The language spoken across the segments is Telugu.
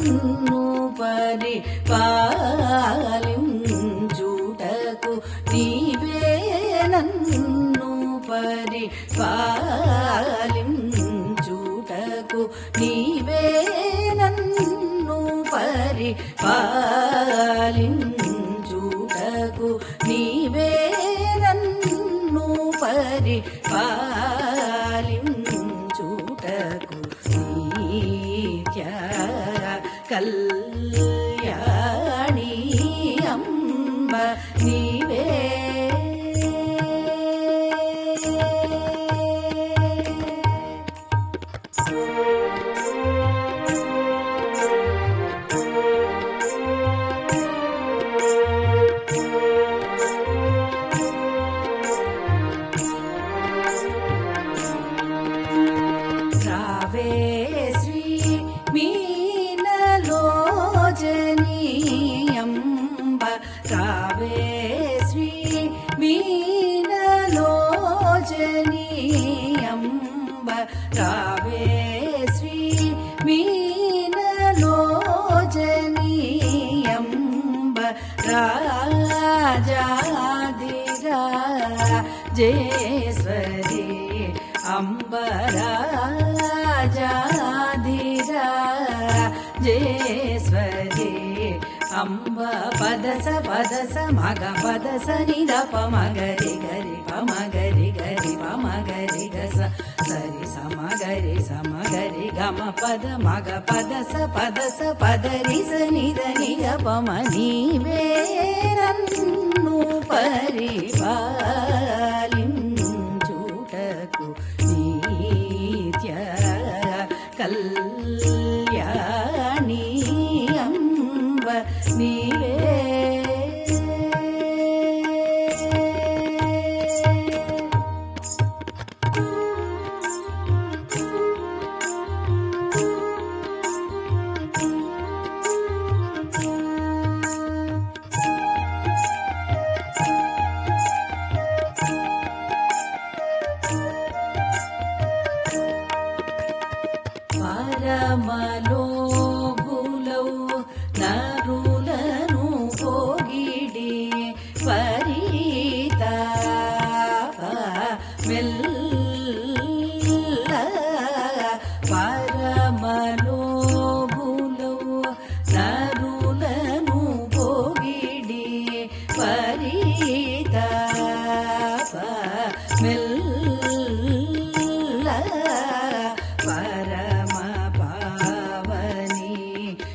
నన్ను పరిపాలించుటకు నీవే నన్ను పరిపాలించుటకు నీవే నన్ను పరిపాలించుటకు నీవే నన్ను పరిపాలించుటకు నిత్య కళ్యాణి అంబ నీవే రావే శ్రీ మీనలోచని అంబ రావే శ్రీ మీనలోచని అంబ రావే శ్రీ మీనలోచని అంబ రాజాధిరాజేశ్వరి అంబ రాజాధిరాజేశ్వరి అంబ పదస పదస మగ పదస నిద పమగరి గరి పమగరి గరి పమగరి గస సరి సమగరి సమగరి గమ పద మగ పదస పదస పదరి స నిద నిగ పమ నీవే నన్ను పరిపాలించుటకు నిత్య కళ్యాణి అంబ నీవే పరమలోగులౌ నరులను పోగిడి పరితాప మెల్ల పరమలోగులౌ నరులను పోగిడి పరితాప మెల్ల పరమ పావని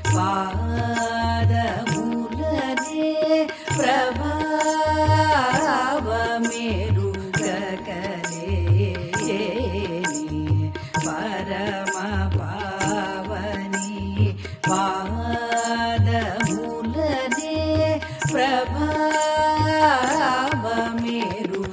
పాదములనే ప్రభావమేరు గకలేని పరమ పావని పాదములనే ప్రభావమేరు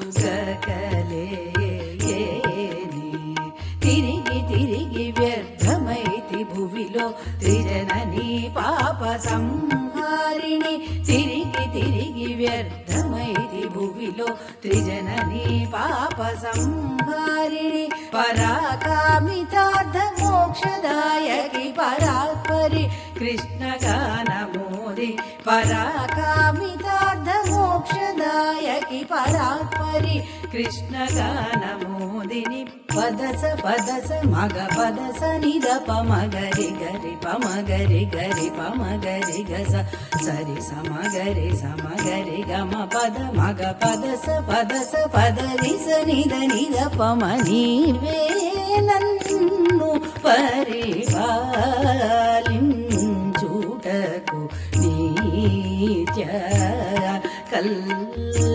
గకలేని తిరిగి తిరిగి వ్యర్థమైతి భువిలో త్రిజనని పాప సంహారిణి తిరిగి తిరిగి వ్యర్థమైతి భువిలో త్రిజనని పాప సంహారిణి పరాకామితార్థ మోక్షదాయకి పరాత్పరి కృష్ణ గానమోది పరాకామితార్థ మోక్షదాయకి పరాత్పరి కృష్ణ గానమోదిని పదస పదస మగ పదస నిద పమగరి గరి పమగరి గరి పమగరి గస సరి సమగరి సమగరి గమ పద మగ పదస పదస పదరి స నిద నిద పమ నీవే నన్ను పరిపాలించుటకు నిత్య కళ్యాణి